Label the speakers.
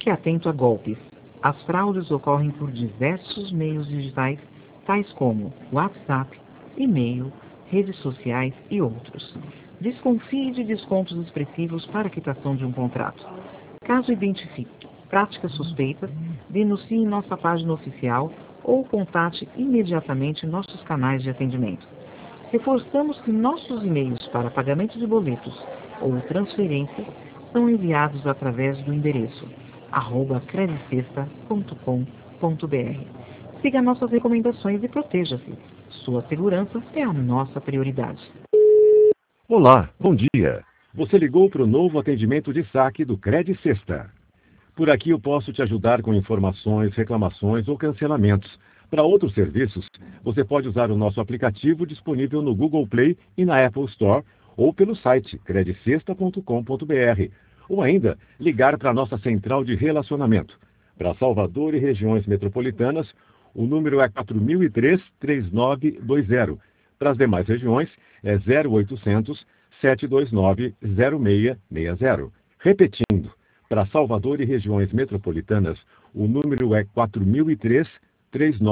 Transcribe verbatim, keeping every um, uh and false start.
Speaker 1: Fique atento a golpes. As fraudes ocorrem por diversos meios digitais, tais como WhatsApp, e-mail, redes sociais e outros. Desconfie de descontos expressivos para a quitação de um contrato. Caso identifique práticas suspeitas, denuncie em nossa página oficial ou contate imediatamente nossos canais de atendimento. Reforçamos que nossos e-mails para pagamento de boletos ou transferências são enviados através do endereço arroba credicesta ponto com ponto br. Siga nossas recomendações e proteja-se. Sua segurança é a nossa prioridade.
Speaker 2: Olá, bom dia. Você ligou para o novo atendimento de saque do Credicesta. Por aqui eu posso te ajudar com informações, reclamações ou cancelamentos. Para outros serviços, você pode usar o nosso aplicativo disponível no Google Play e na Apple Store ou pelo site credicesta ponto com ponto br, ou ainda ligar para a nossa central de relacionamento. Para Salvador e regiões metropolitanas, o número é quatro mil e três, trinta e nove vinte. Para as demais regiões, é zero oitocentos, sete dois nove, zero seis seis zero. Repetindo, para Salvador e regiões metropolitanas, o número é quatro mil e três, trinta e nove